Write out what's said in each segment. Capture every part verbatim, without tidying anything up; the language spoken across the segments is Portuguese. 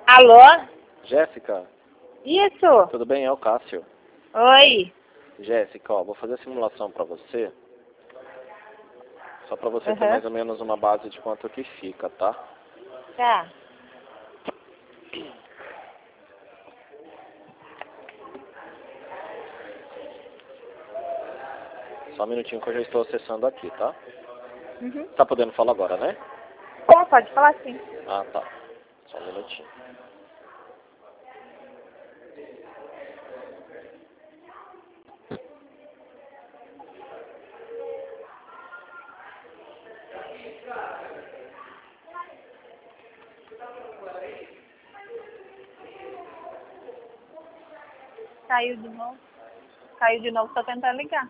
Alô? Jéssica, Isso? tudo bem? É o Cássio. Oi. Jéssica, ó, vou fazer a simulação pra você. Só pra você ter Uhum. mais ou menos uma base de quanto que fica, tá? Tá. Só um minutinho que eu já estou acessando aqui, tá? Uhum. Tá podendo falar agora, né? Como pode falar sim? Ah, tá. Só um minutinho. Caiu de novo. Caiu de novo, tô tentando ligar.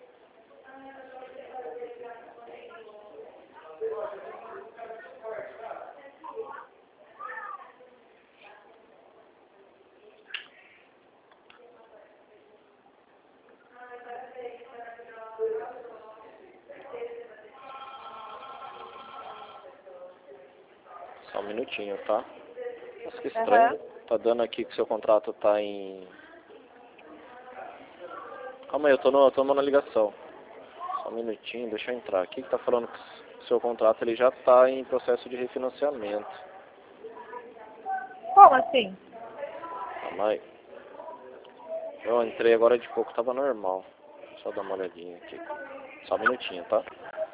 Só um minutinho, tá? Nossa, que estranho. Uhum. Tá dando aqui que seu contrato tá em... Calma aí, eu tô, no, eu tô na ligação. Só um minutinho, deixa eu entrar aqui que tá falando que o seu contrato ele já tá em processo de refinanciamento. Como assim? Calma aí. Eu entrei agora de pouco, tava normal. Só dar uma olhadinha aqui. Só um minutinho, tá?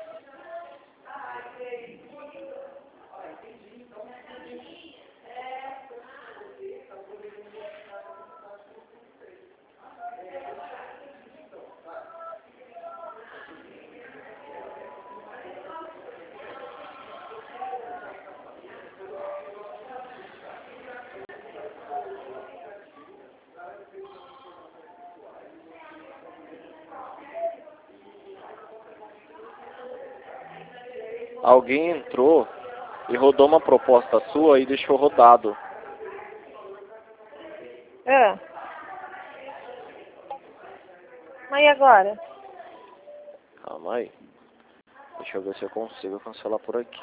Alguém entrou e rodou uma proposta sua e deixou rodado. Ah. Mas e agora? Calma aí. Deixa eu ver se eu consigo cancelar por aqui.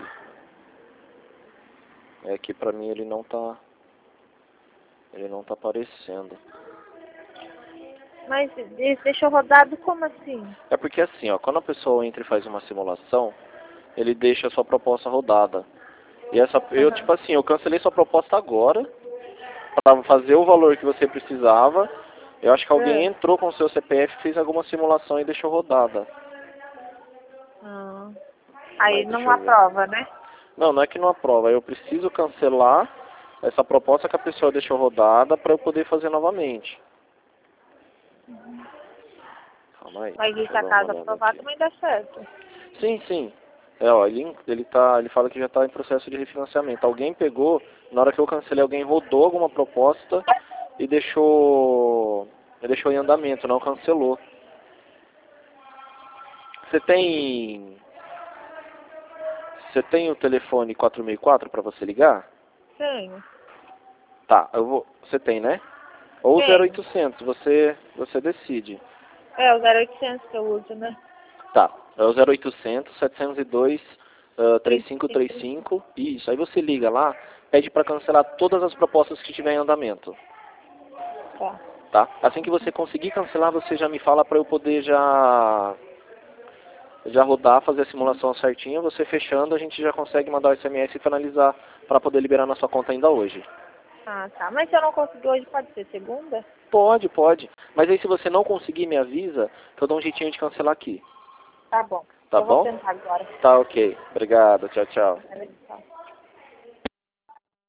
É que pra mim ele não tá... Ele não tá aparecendo. Mas ele deixou rodado como assim? É porque assim, ó, quando a pessoa entra e faz uma simulação, ele deixa a sua proposta rodada. E essa, eu Uhum. tipo assim, eu cancelei sua proposta agora, para fazer o valor que você precisava. Eu acho que alguém Ah. entrou com o seu C P F, fez alguma simulação e deixou rodada. Ah. Calma Aí aí, deixa não eu ver. aprova, né? Não, não é que não aprova, eu preciso cancelar essa proposta que a pessoa deixou rodada para eu poder fazer novamente. Calma aí, Mas deixa isso eu a dar uma casa olhada aprovada aqui. também dá certo. Sim, sim. É, ó, ele, ele, tá, ele fala que já está em processo de refinanciamento. Alguém pegou, na hora que eu cancelei, alguém rodou alguma proposta e deixou, deixou em andamento, não cancelou. Você tem, você tem o telefone quatro seis quatro para você ligar? Tenho. Tá, eu vou, você tem, né? Ou zero Tenho. oitocentos, você, você decide. É o zero oitocentos que eu uso, né? Tá, é o zero oitocentos, setecentos e dois, uh, três cinco três cinco, isso, aí você liga lá, pede para cancelar todas as propostas que tiver em andamento, Tá. tá? Assim que você conseguir cancelar, você já me fala para eu poder já, já rodar, fazer a simulação certinha, você fechando, a gente já consegue mandar o S M S e finalizar para poder liberar na sua conta ainda hoje. Ah, tá. Mas se eu não conseguir hoje, pode ser segunda? Pode, pode, mas aí se você não conseguir, me avisa, que eu dou um jeitinho de cancelar aqui, Tá bom. tá Eu vou bom? tentar agora. Tá ok, obrigado, tchau, tchau.